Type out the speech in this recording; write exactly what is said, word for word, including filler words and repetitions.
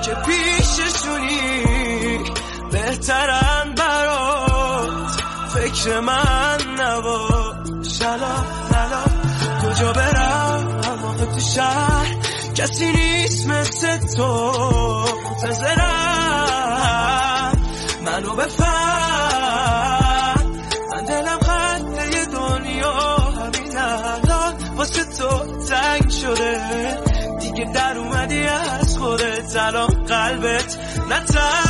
که پیششونی بهترن برات، فکر من نباش الان الان. کجا برم آخه تو شهر کسی نیست مثل تو، منتظرم منو بفهم. من دلم خنده دنیا همین الان واسه تو تنگ شده، دیگه در اومدی از خودت الان قلبت نتن.